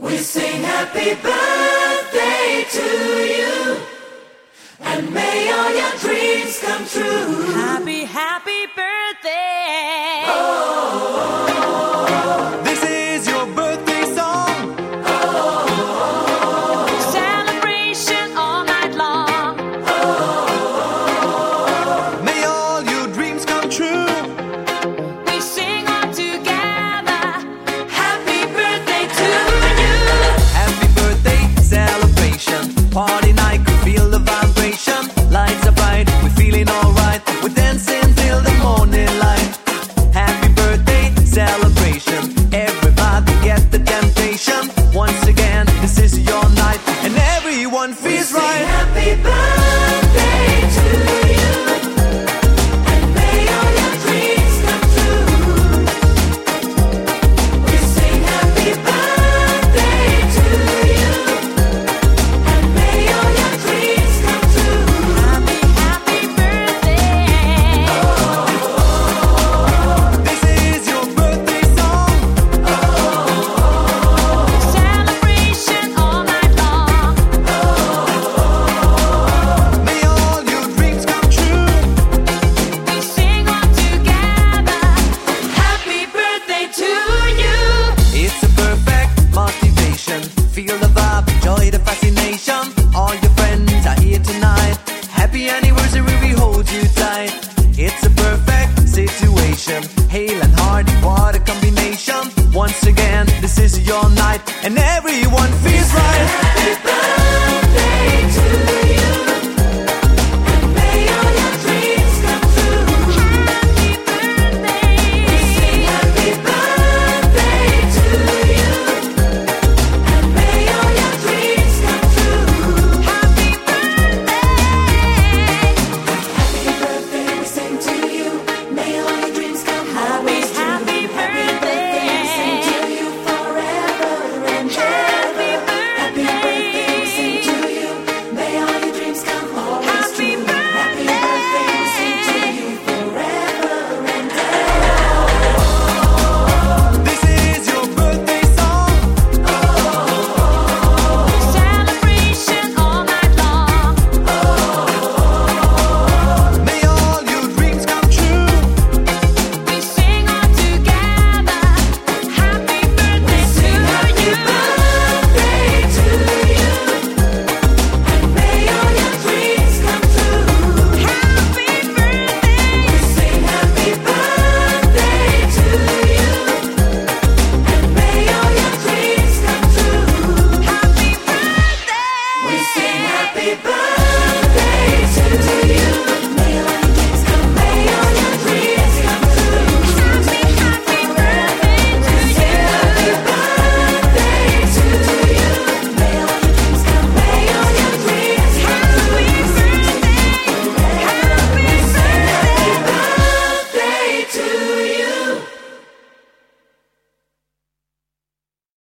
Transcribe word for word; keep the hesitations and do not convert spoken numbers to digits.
We sing happy birthday to you, and may all your dreams come true. Happy, happy birthday. Oh, this is your birthday song. Oh, celebration all night long. Oh, may all your dreams come true. We sing all together. Happy birthday to you. Happy birthday celebration, party night, we feel the vibration. Lights are bright, we're feeling alright. We're dancing till the morning light. Happy birthday celebration, everybody get the temptation. Once again, this is your night, and everyone We feels sing right. happy birthday to you, and may all your dreams come true. We sing happy birthday to you, and may all your dreams come true. Happy, happy birthday. This is your birthday song. Celebration all night long. May all your dreams come true. We sing all together. Happy birthday to you. It's a perfect motivation. Feel the vibe, enjoy the fascination. All your friends are here tonight. Happy anniversary, we hold you tight. It's a perfect situation. Hale and Hardy, what a combination. Once again, this is your night, and everyone feels right. Happy birthday to